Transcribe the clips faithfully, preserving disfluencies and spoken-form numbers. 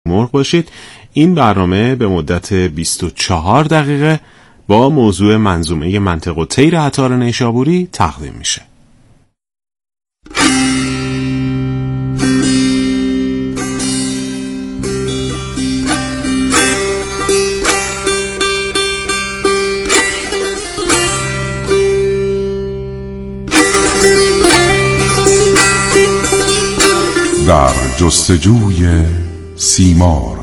مرغ باشید. این برنامه به مدت بیست و چهار دقیقه با موضوع منظومه منطق و طیر عطار نیشابوری تقدیم میشه. در جستجوی سیمرغ.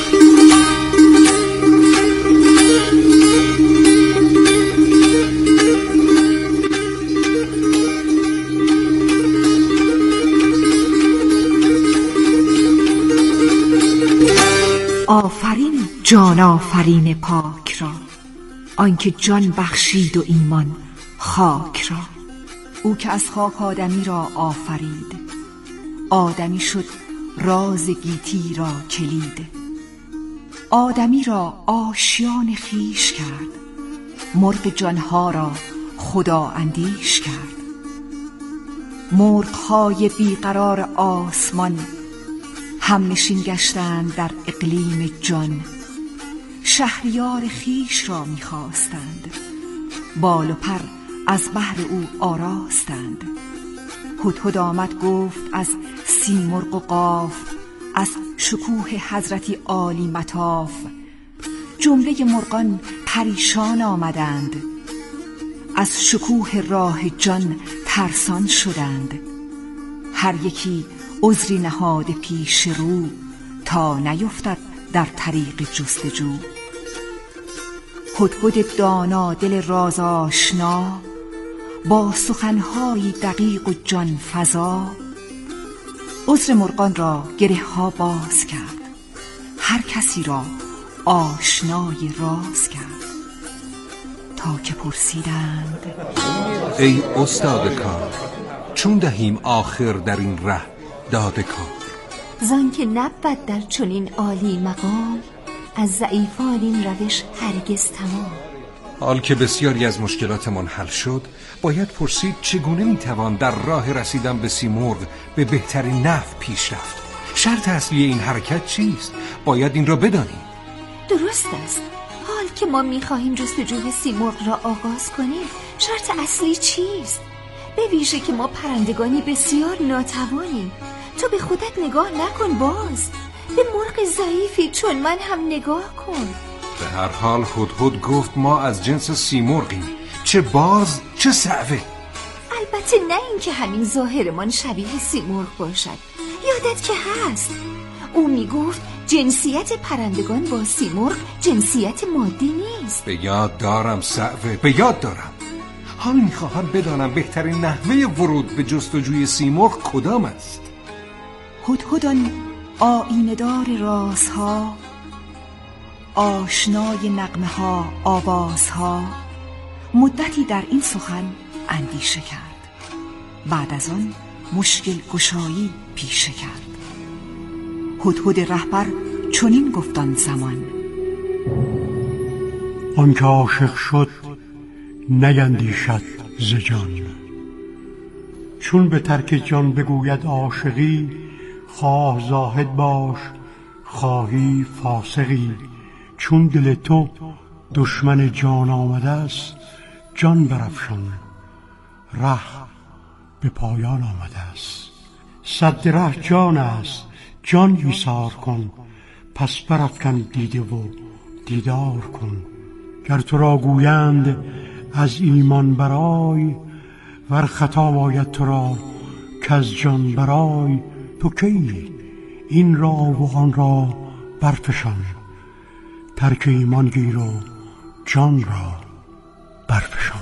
آفرین جان آفرین پاک را، آنکه جان بخشید و ایمان خاک را. او که از خاک آدمی را آفرید، آدمی شد راز گیتی را کلید. آدمی را آشیان خویش کرد، مرغ جانها را خدا اندیش کرد. مرغ‌های بیقرار آسمان هم نشین گشتند در اقلیم جان. شهریار خویش را می‌خواستند، بال و پر از بهر او آراستند. هدهد آمد گفت از سیمرغ و قاف، از شکوه حضرتی عالی مطاف. جمله مرغان پریشان آمدند، از شکوه راه جان ترسان شدند. هر یکی عذری نهاد پیش رو، تا نیفتد در طریق جستجو. هدهد دانا دل راز آشنا، با سخنهای دقیق و جان فزا. عذر مرغان را گره ها باز کرد، هر کسی را آشنای راز کرد. تا که پرسیدند ای استاد کار، چون دهیم آخر در این ره داد کار؟ زان که نبود در چنین عالی مقام، از ضعیفان این روش هرگز تمام. حال که بسیاری از مشکلاتمان حل شد، باید پرسید چگونه میتوان در راه رسیدن به سیمرغ به بهترین نحو پیش رفت. شرط اصلی این حرکت چیست؟ باید این را بدانیم. درست است. حال که ما میخواهیم جستجوی سیمرغ را آغاز کنیم، شرط اصلی چیست؟ به ویژه که ما پرندگانی بسیار ناتوانیم. تو به خودت نگاه نکن باز، به مرغ ضعیفی چون من هم نگاه کن. به هر حال هدهد گفت ما از جنس سیمرغیم، چه باز چه صعوه. البته نه این که همین ظاهرمان شبیه سیمرغ باشد. یادت که هست او میگفت جنسیت پرندگان با سیمرغ جنسیت مادی نیست. به یاد دارم صعوه، به یاد دارم. حال میخواهم بدانم بهترین نحوه ورود به جستجوی سیمرغ کدام است؟ هدهدان آییندار رازها، آشنای نغمه ها آوازها، مدتی در این سخن اندیشه کرد. بعد از آن مشکل گشایی پیشه کرد. هدهد رهبر چنین گفتان زمان: آن که عاشق شد نیندیشد ز جان. چون به ترک جان بگوید عاشقی، خواه زاهد باش خواهی فاسقی. چون دل تو دشمن جان آمده است، جان برافشان ره به پایان آمده است. سد ره جان است جان ایثار کن، پس برافکن دیده و دیدار کن. گر تو را گویند از ایمان برای، ور خطا آید تو را کز جان برای. تو کی این را و آن را برفشان، ترک ایمان گیر و جان را برفشان.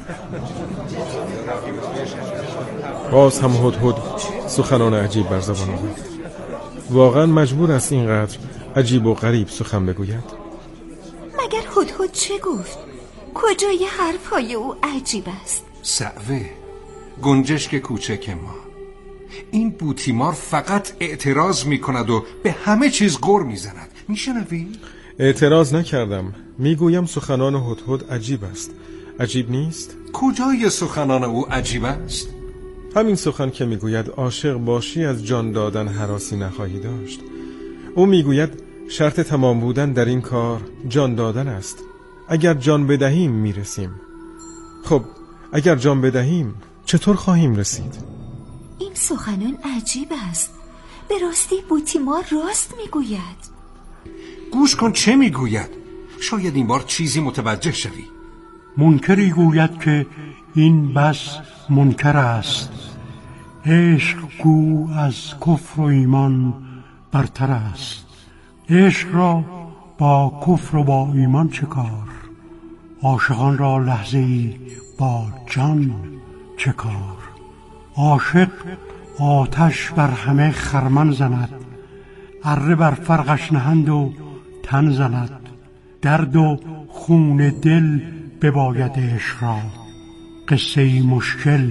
باز هم هدهد سخنان عجیب بر زبان آورد. واقعا مجبور است اینقدر عجیب و غریب سخن بگوید؟ مگر هدهد چه گفت؟ کجای حرفهای او عجیب است؟ صعوه، گنجشک کوچک ما، این بوتیمار فقط اعتراض می کند و به همه چیز غر می زند. می شنوی؟ اعتراض نکردم، می گویم سخنان هدهد عجیب است. عجیب نیست؟ کجای سخنان او عجیب است؟ همین سخن که می گوید عاشق باشی از جان دادن هراسی نخواهی داشت. او می گوید شرط تمام بودن در این کار جان دادن است. اگر جان بدهیم میرسیم. خب اگر جان بدهیم چطور خواهیم رسید؟ این سخنان عجیب است. به راستی بوتیمار راست میگوید. گوش کن چه میگوید. شاید این بار چیزی متوجه شوی. منکری گوید که این بس منکر است. عشق گو از کفر و ایمان برتر است. عشق را با کفر و با ایمان چه کار؟ عاشقان را لحظه ای با جان چه کار؟ عاشق آتش بر همه خرمن زند، اره بر فرقش نهند و تن زند. درد و خون دل بباید عشق را، قصه مشکل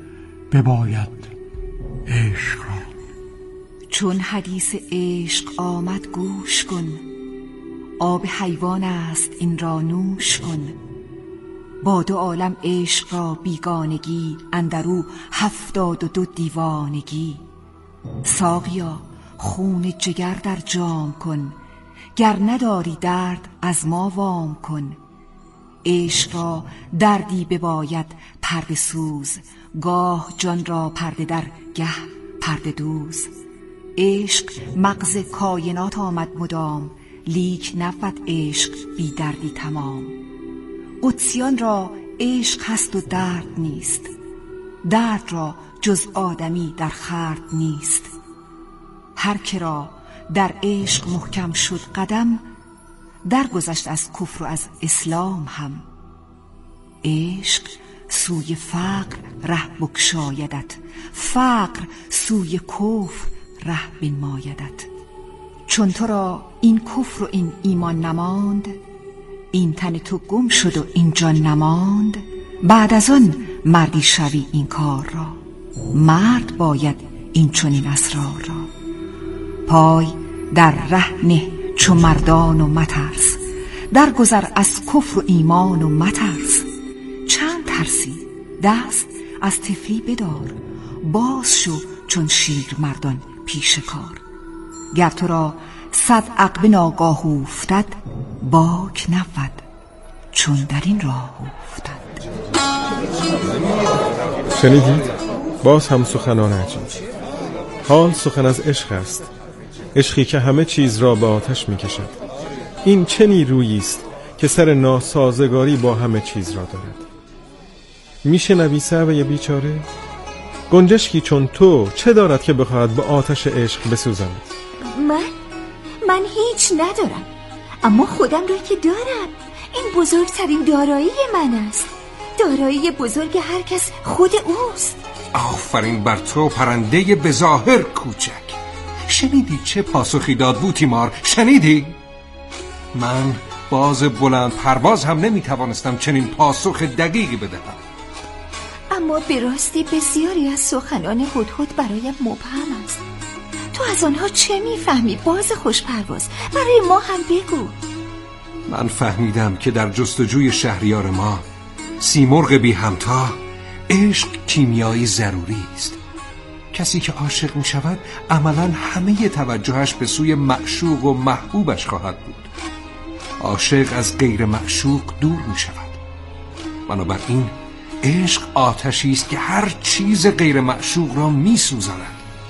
بباید عشق را. چون حدیث عشق آمد گوش کن، آب حیوان است این را نوش کن. با دو عالم عشق را بیگانگی، اندرو هفتاد و دو دیوانگی. ساقیا خون جگر در جام کن، گر نداری درد از ما وام کن. عشق را دردی بباید پرده سوز، گاه جان را پرده در گه پرده دوز. عشق مغز کائنات آمد مدام، لیک نبود عشق بی دردی تمام. قدسیان را عشق هست و درد نیست، درد را جز آدمی در خورد نیست. هر که را در عشق محکم شد قدم، درگذشت از کفر و از اسلام هم. عشق سوی فقر ره بگشایدت، فقر سوی کفر ره بنمایدت. چون تو را این کفر و این ایمان نماند، این تن تو گم شد و این جان نماند. بعد از آن مردی شوی این کار را، مرد باید این چنین اسرار را. پای در ره نه چو مردان و مترس، درگذر از کفر و ایمان و مترس. چند ترسی دست از طفلی بدار، باز شو چون شیر مردان پیش کار. گر تو را صد عقبه ناگاه افتد، باک نبود چون در این راه افتد. شنیدید؟ باز هم سخنان عجیب. حال سخن از عشق است، عشقی که همه چیز را به آتش می کشد. این چه نیرویی است که سر ناسازگاری با همه چیز را دارد. میشه نبی صعبه بیچاره؟ گنجشکی چون تو چه دارد که بخواهد به آتش عشق بسوزند؟ من؟ من هیچ ندارم، اما خودم را که دارم. این بزرگترین دارایی من است. دارایی بزرگ هر کس خود اوست. آفرین بر تو پرنده بظاهر کوچک. شنیدی چه پاسخی داد بوتیمار؟ شنیدی؟ من باز بلند پرواز هم نمیتوانستم چنین پاسخ دقیقی بدهم. اما به راستی بسیاری از سخنان هدهد برایم مبهم است. تو از آنها چه میفهمی باز خوش پرواز؟ برای ما هم بگو. من فهمیدم که در جستجوی شهریار ما، سیمرغ بی همتا، عشق کیمیایی ضروری است. کسی که عاشق می شود عملاً همه توجهش به سوی معشوق و محبوبش خواهد بود. عاشق از غیر معشوق دور می شود. بنابراین عشق آتشی است که هر چیز غیر معشوق را می سوزاند.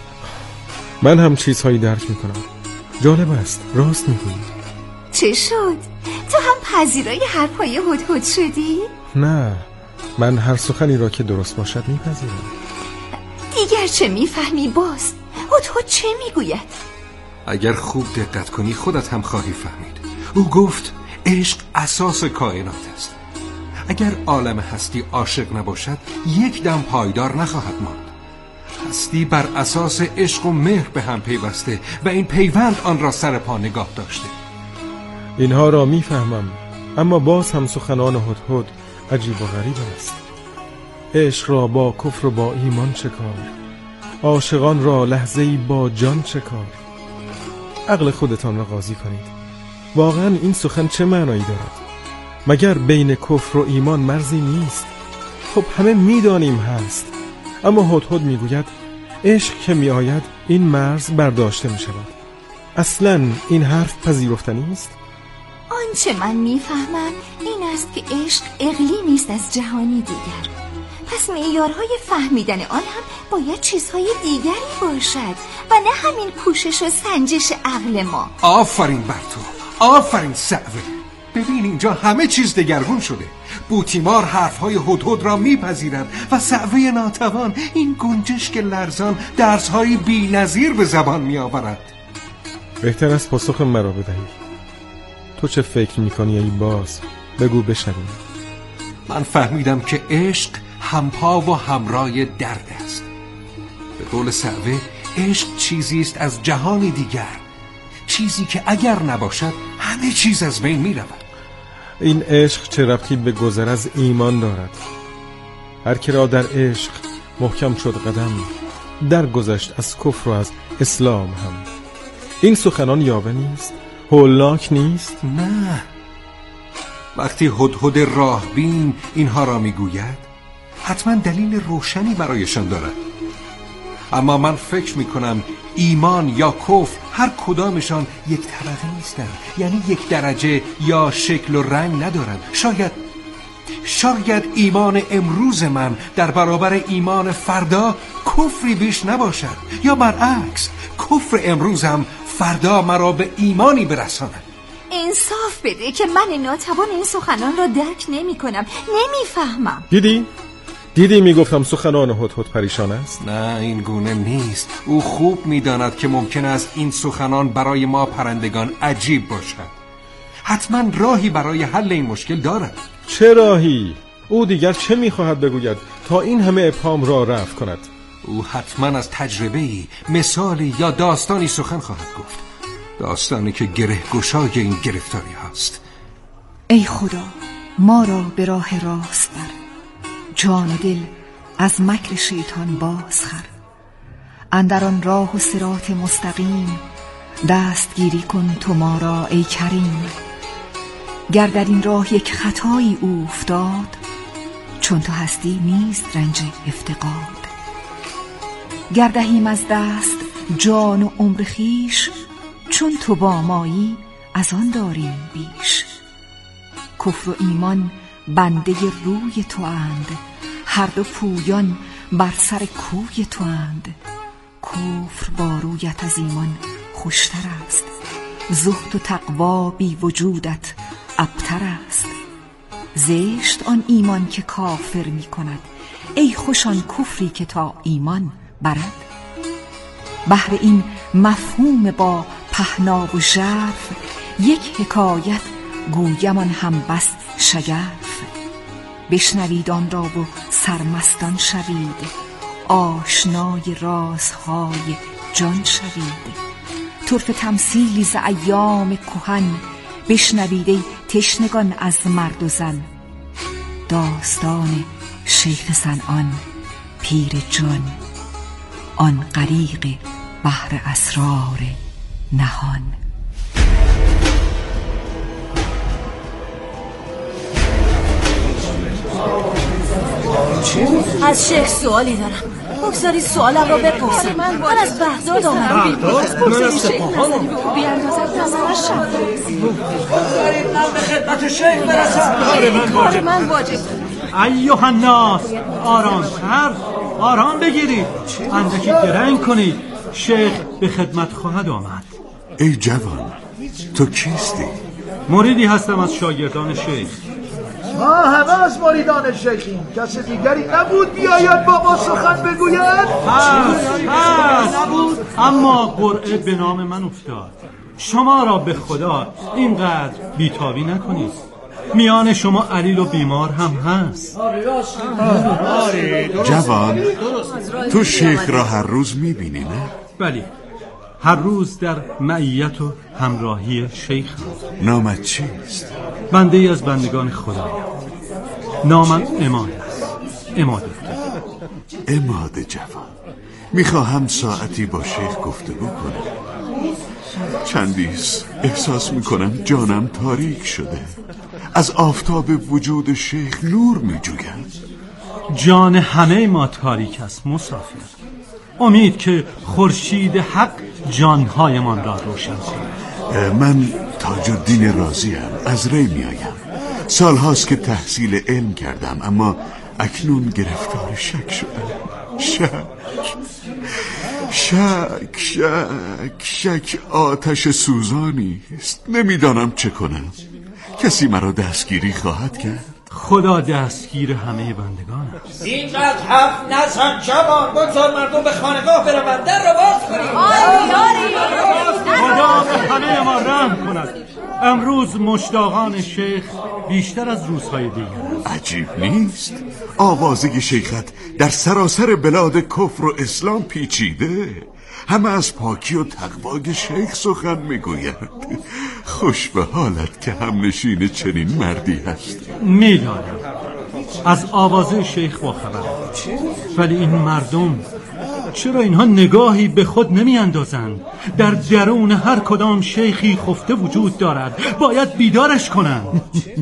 من هم چیزهایی درک می کنم. جالب است، راست می کنی. چه شد؟ تو هم پذیرای حرفای هدهد شدی؟ نه، من هر سخنی را که درست باشد می پذیرم. دیگر چه میفهمی باز؟ هدهد چه میگوید؟ اگر خوب دقت کنی خودت هم خواهی فهمید. او گفت عشق اساس کائنات است. اگر عالم هستی عاشق نباشد یک دم پایدار نخواهد ماند. هستی بر اساس عشق و مهر به هم پیوسته و این پیوند آن را سر پا نگاه داشته. اینها را میفهمم، اما باز هم سخنان هدهد عجیب و غریب است. عشق را با کفر و با ایمان چه کار؟ عاشقان را لحظه‌ای با جان چه کار؟ عقل خودتان را قاضی کنید. واقعا این سخن چه معنایی دارد؟ مگر بین کفر و ایمان مرزی نیست؟ خب همه میدانیم هست، اما هدهد میگوید عشق که میآید این مرز برداشته می شود. اصلاً این حرف پذیرفتنی است؟ آنچه من میفهمم این است که عشق اقلیمی است از جهانی دیگر. پس معیارهای فهمیدن آن هم باید چیزهای دیگری باشد و نه همین کوشش و سنجش عقل ما. آفرین بر تو، آفرین صعوه. ببین اینجا همه چیز دگرگون شده. بوتیمار حرفهای هدهد را میپذیرد و صعوه ناتوان این گنجشک لرزان درسهای بی نظیر به زبان میآورد. بهتر است پاسخ مرا بدهی. تو چه فکر میکنی ای باز؟ بگو بشنویم. من فهمیدم که عشق همپا و همراه درد است. به قول صعوه عشق چیزی است از جهانی دیگر، چیزی که اگر نباشد همه چیز از بین می رود. این عشق چه ربطی به گذر از ایمان دارد؟ هر که را در عشق محکم شد قدم، در گذشت از کفر و از اسلام هم. این سخنان یاوه نیست؟ هولناک نیست؟ نه. وقتی هدهد راهبین اینها را میگوید حتما دلیل روشنی برایشان دارد. اما من فکر میکنم ایمان یا کفر هر کدامشان یک طبقه نیستند، یعنی یک درجه یا شکل و رنگ ندارند. شاید شاید ایمان امروز من در برابر ایمان فردا کفری بیش نباشد، یا برعکس کفر امروزم فردا مرا به ایمانی برساند. انصاف بده که من ناتوان این سخنان را درک نمی کنم، نمی فهمم. دیدی؟ دیدی میگفتم سخنان هدهد پریشان است؟ نه این گونه نیست. او خوب میداند که ممکن است این سخنان برای ما پرندگان عجیب باشد. حتما راهی برای حل این مشکل دارد. چه راهی؟ او دیگر چه میخواهد بگوید تا این همه ابهام را رفع کند؟ او حتما از تجربه‌ای، مثالی یا داستانی سخن خواهد گفت. داستانی که گره گشای این گرفتاری هست. ای خدا ما را به راه راست بر، جان و دل از مکر شیطان بازخر. اندر آن راه و صراط مستقیم، دستگیری کن تو ما را ای کریم. گر در این راه یک خطایی اوفتاد، چون تو هستی نیست رنج افتقاد. گر دهیم از دست جان و عمر خویش، چون تو با مایی از آن داریم بیش. کفر و ایمان بنده روی تو اند، هر دو پویان بر سر کوی تو اند. کفر با رویت از ایمان خوشتر است، زهد و تقوا بی وجودت ابتر است. زشت آن ایمان که کافر می کند، ای خوشان کفری که تا ایمان برد. بهر این مفهوم با پهنا و ژرف، یک حکایت گویمان هم بس شگرف. بشنوید آن را و سرمستان شوید، آشنای رازهای جان شوید. طرف تمثیلی ز ایام کهن، بشنوید ای تشنگان از مرد و زن. داستان شیخ صنعان پیر جان، آن غریق بحر اسرار نهان. از شیخ سوالی دارم، بگذاری سوالم را بپرسم. من از بغداد آمدم. بغداد؟ من از سپاهان. بیاندازد نظرش شد. بگذارید من به خدمت شیخ برسم. کار من واجب. ایها الناس، آرامتر، آرام بگیرید، اندکی درنگ کنید، شیخ به خدمت خواهد آمد. ای جوان، تو کیستی؟ مریدی هستم از شاگردان شیخ. ما همه از مریدان شیخیم، کس دیگری نبود بیاید با ما سخن بگوید؟ هست هست اما قرعه به نام من افتاد. شما را به خدا اینقدر بیتابی نکنید، میان شما علیل و بیمار هم هست. جوان، تو شیخ را هر روز میبینی نه؟ بلی، هر روز در معیت و همراهی شیخ هم. نامت چیست؟ بنده ای از بندگان خدایم. نامم اماد است. اماده اماده جوان، میخواهم ساعتی با شیخ گفتگو کنم. چندیست احساس میکنم جانم تاریک شده، از آفتاب وجود شیخ نور میجویم. جان همه ما تاریک است مسافر. امید که خورشید حق جانهایمان را روشن کند. من تاج الدین رازیم، از ری میایم. سالهاست که تحصیل علم کردم، اما اکنون گرفتار شک شدم. شک شک شک شک آتش سوزانی است. نمیدانم چه کنم. کسی مرا دستگیری خواهد کرد؟ خدا دستگیر همه بندگان است. اینقدر حرف نزن جوان، بگذار مردم به خانگاه بروند. در را باز کنید. خدا به همه ما رحم کند. امروز مشتاقان شیخ بیشتر از روزهای دیگر. عجیب نیست. آوازه شیخت در سراسر بلاد کفر و اسلام پیچیده. همه از پاکی و تقوای شیخ سخن میگویند. خوش به حالت که هم نشین چنین مردی هست. میدانم از آوازه شیخ با خبر، ولی این مردم چرا اینها نگاهی به خود نمی اندازند؟ در درون هر کدام شیخی خفته وجود دارد، باید بیدارش کنند.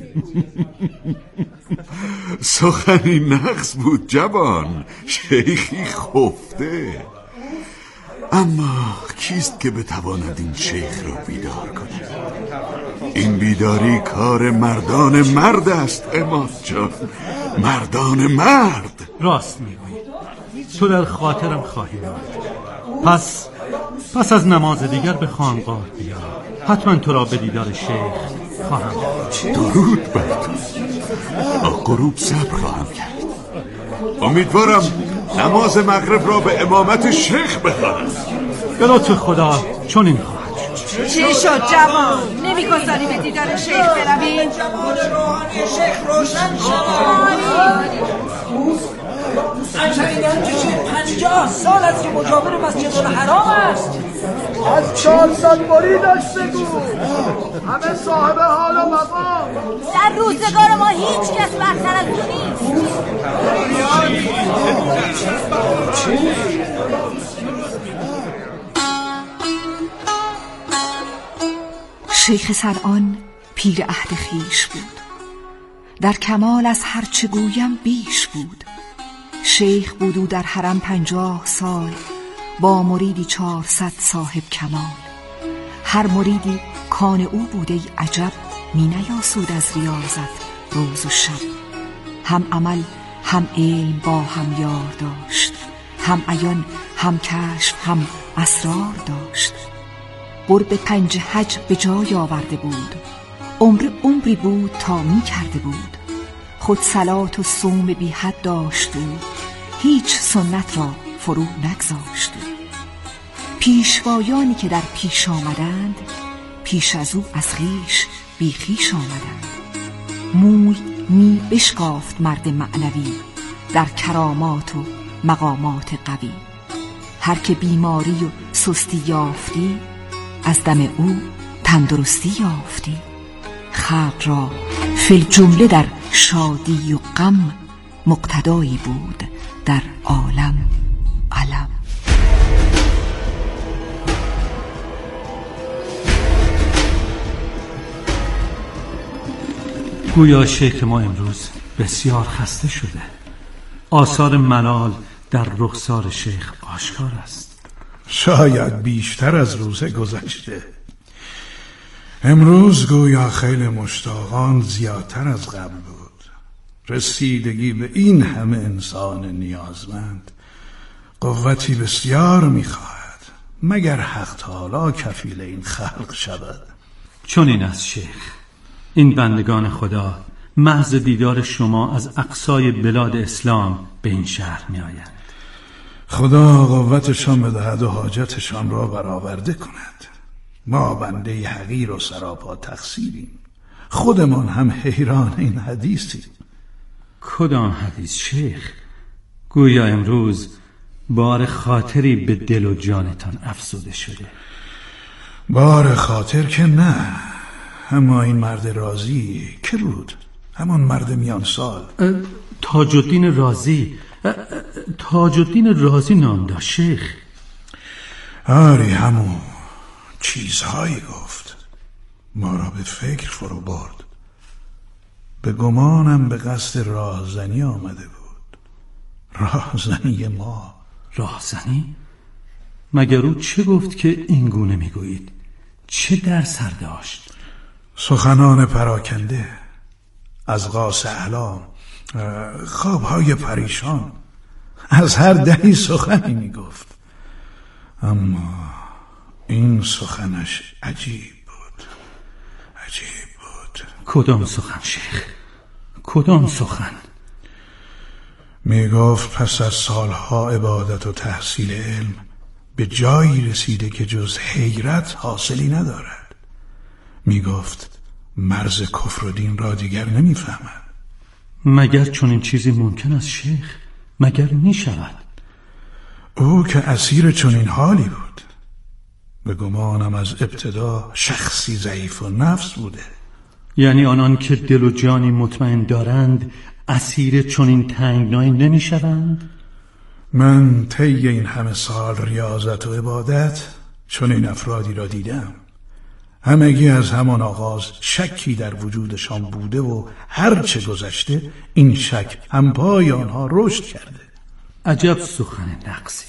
سخنی نقص بود جوان. شیخی خفته. اما کیست که بتواند این شیخ را بیدار کند؟ این بیداری کار مردان مرد است امام جان. مردان مرد. راست میگویی، تو در خاطرم خواهی آمد. پس پس از نماز دیگر به خانقاه بیا. حتما تو را به دیدار شیخ خواهم. درود بر تو. تا غروب صبر خواهم کرد. امیدوارم نماز مغرب را به امامت شیخ بخوانم. به لطف خدا چون این خواهد. چی شد جوان؟ نمیگذاری به دیدار شیخ برویم؟ جوان روحانی شیخ روشن شد. انشایدن که چه پنجاه سال است که مجاور مسجد الحرام است. از چهارصد مریدش بگو. همه صاحب حال و مقام. در روزگار ما هیچ کس برتر از تو نیست. شیخ سرعان پیر عهد خویش بود، در کمال از هر چه گویم بیش بود. شیخ بود او در حرم پنجاه سال، با مریدی چهارصد صاحب کمال. هر مریدی کان او بوده ای عجب، می نیاسود از ریاضت روز و شب. هم عمل هم علم با هم یار داشت، هم عیان هم کشف هم اسرار داشت. قرب پنج حج به جای آورده بود، عمر عمری بود تا می کرده بود. خود صلات و صوم بی حد داشت و هیچ سنت را فرو نگذاشت. پیشوایانی که در پیش آمدند، پیش از او از خویش بی خویش آمدند. موی می بشکافت مرد معنوی، در کرامات و مقامات قوی. هر که بیماری و سستی یافتی، از دم او تندرستی یافتی. خلق را فی الجمله در شادی و غم، مقتدایی بود در عالم علم. گویا شیخ ما امروز بسیار خسته شده. آثار ملال در رخسار شیخ آشکار است. شاید بیشتر از روز گذشته. امروز گویا خیلی مشتاقان زیادتر از قبل بود. رسیدگی به این همه انسان نیازمند قوتی بسیار میخواهد، مگر حق تعالی کفیل این خلق شود. چون این از شیخ، این بندگان خدا محض دیدار شما از اقصای بلاد اسلام به این شهر می آیند. خدا قوتشان بدهد و حاجتشان را برآورده کند. ما بنده حقیر و سراپا تقصیریم. خودمان هم حیران این حدیثیم. کدام حدیث شیخ؟ گویا امروز بار خاطری به دل و جانتان افزوده شده. بار خاطر که نه، اما این مرد رازی که بود، همان مرد میان سال. تاج الدین رازی. تاج الدین رازی نام داشت شیخ. آری همون چیزهایی گفت، ما را به فکر فرو برد. به گمانم به قصد راهزنی آمده بود. راهزنی ما. راهزنی؟ مگر او چه گفت که این گونه میگویید؟ چه در سر داشت؟ سخنان پراکنده، از قاس احلام، خوابهای پریشان، از هر دهی سخنی میگفت. اما این سخنش عجیب بود، عجیب بود. کدام سخن شیخ؟ کدام سخن؟ میگفت پس از سالها عبادت و تحصیل علم به جایی رسیده که جز حیرت حاصلی ندارد. میگفت مرز کفر و دین را دیگر نمیفهمد. مگر چون این چیزی ممکن است شیخ؟ مگر میشود؟ او که اسیر چون این حالی بود. به گمانم از ابتدا شخصی ضعیف و نفس بوده. یعنی آنان که دل و جانی مطمئن دارند اسیر چون این تنگنایی نمیشوند؟ من طی این همه سال ریاضت و عبادت چون این افرادی را دیدم. همگی از همان آغاز شکی در وجودشان بوده و هرچه گذشته این شک هم پای آنها رشد کرده. عجب سخن نقصی.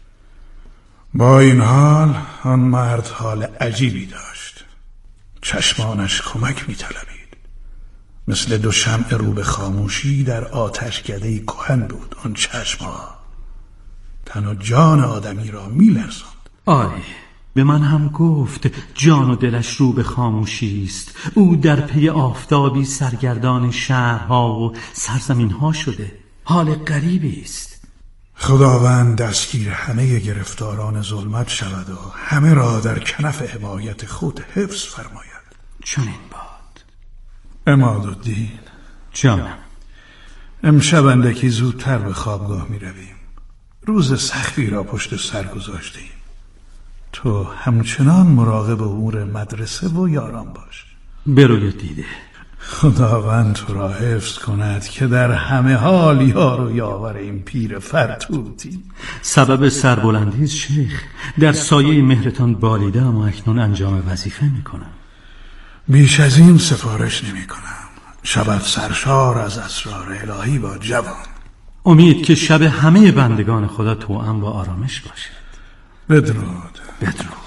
با این حال آن مرد حال عجیبی داشت. چشمانش کمک می طلبید. مثل دو شمع رو به خاموشی در آتشکده کهن بود. آن چشمها تن و جان آدمی را می لرزاند. آری، به من هم گفت جان و دلش رو به خاموشی است. او در پی آفتابی سرگردان شهرها و سرزمینها شده. حال غریبی است. خداوند دستگیر همه گرفتاران ظلمت شود و همه را در کنف حمایت خود حفظ فرماید. چنین باد. عمادالدین جانم، امشب اندکی زودتر به خوابگاه می رویم. روز سختی را پشت سر گذاشتیم. تو همچنان مراقب امور مدرسه و یاران باش. بروی دیده. خداوند تو را حفظ کند که در همه حال یار و یاور این پیر فرتوتی. سبب سربلندی شیخ در سایه مهرتان بالیده، اما اکنون انجام وظیفه میکنم. بیش از این سفارش نمی کنم. شبت سرشار از اسرار الهی با جوان. امید که شب همه بندگان خدا توأم با آرامش باشد. بدرود. بدرود.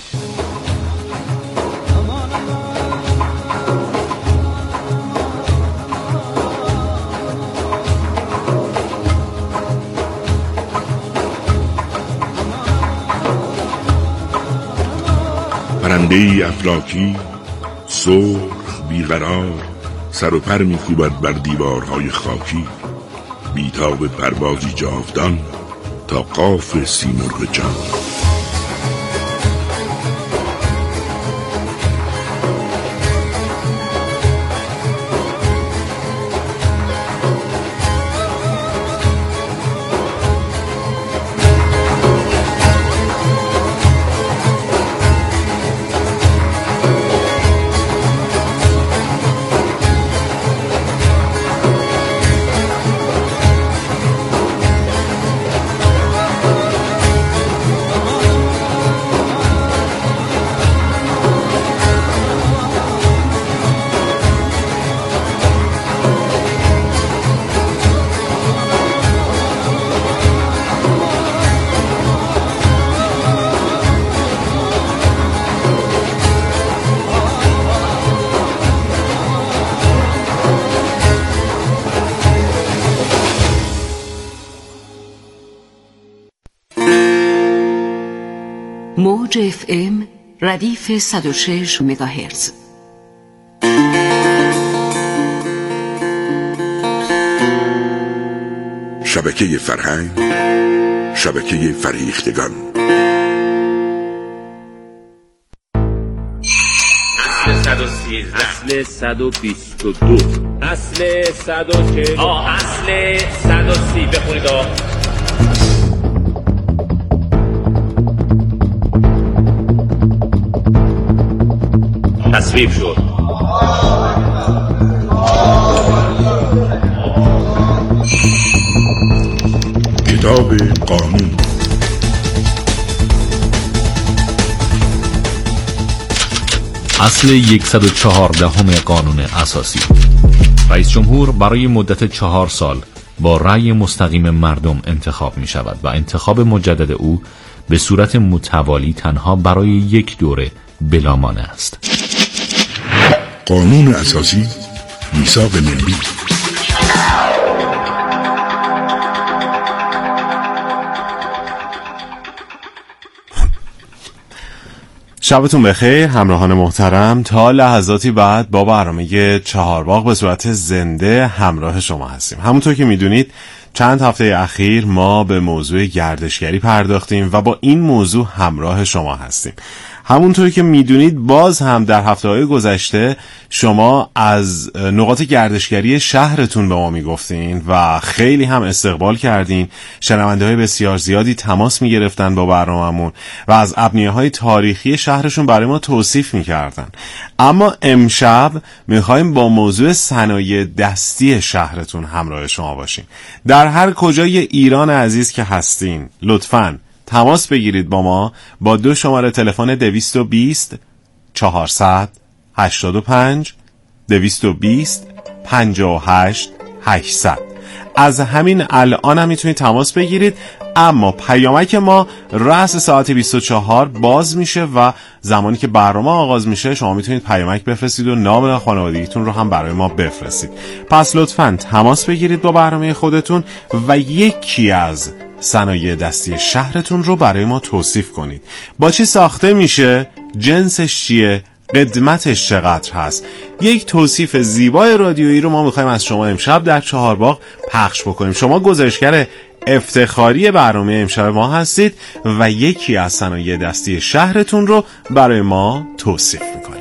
پرنده‌ای افلاکی سرخ بیقرار سر و پر می‌کوبد بر دیوارهای خاکی، بیتاب پروازی جاودان تا قاف سیمرغ جان. موج اف ام ردیف صد و شش مگاهرتز. شبکه فرهنگ، شبکه فریختگان. اصل صد و سیزده، اصل صد و بیست و دو، اصل صد و چهل، آه اصل صد و سی. بخونید آه. تصویب شد. کتاب قانون. اصل صد و چهاردهم قانون اساسی. رئیس جمهور برای مدت چهار سال با رأی مستقیم مردم انتخاب می شود و انتخاب مجدد او به صورت متوالی تنها برای یک دوره بلامانع است. قانون اساسی، میثاق ملی. شبتون بخیر همراهان محترم. تا لحظاتی بعد با برنامه چهارباغ به صورت زنده همراه شما هستیم. همونطور که میدونید چند هفته اخیر ما به موضوع گردشگری پرداختیم و با این موضوع همراه شما هستیم. همونطور که میدونید باز هم در هفته‌های گذشته شما از نقاط گردشگری شهرتون به ما میگفتین و خیلی هم استقبال کردین. شنونده‌های بسیار زیادی تماس میگرفتن با برنامه‌مون و از ابنیه‌های تاریخی شهرشون برای ما توصیف میکردن. اما امشب میخوایم با موضوع صنایع دستی شهرتون همراه شما باشیم. در هر کجای ایران عزیز که هستین لطفاً تماس بگیرید با ما با دو شماره تلفن دویست و بیست چهارصد هشتاد و پنج دویست و بیست پنجاه و هشت هشتصد. از همین الان هم میتونید تماس بگیرید، اما پیامک ما رأس ساعت بیست و چهار باز میشه و زمانی که برنامه آغاز میشه شما میتونید پیامک بفرستید و نام خانوادگیتون رو هم برای ما بفرستید. پس لطفاً تماس بگیرید با برنامه خودتون و یکی از صنایع دستی شهرتون رو برای ما توصیف کنید. با چی ساخته میشه؟ جنسش چیه؟ قدمتش چقدر هست؟ یک توصیف زیبای رادیویی رو ما میخوایم از شما امشب در چهارباغ پخش بکنیم. شما گزارشگر افتخاری برنامه امشب ما هستید و یکی از صنایع دستی شهرتون رو برای ما توصیف میکنید.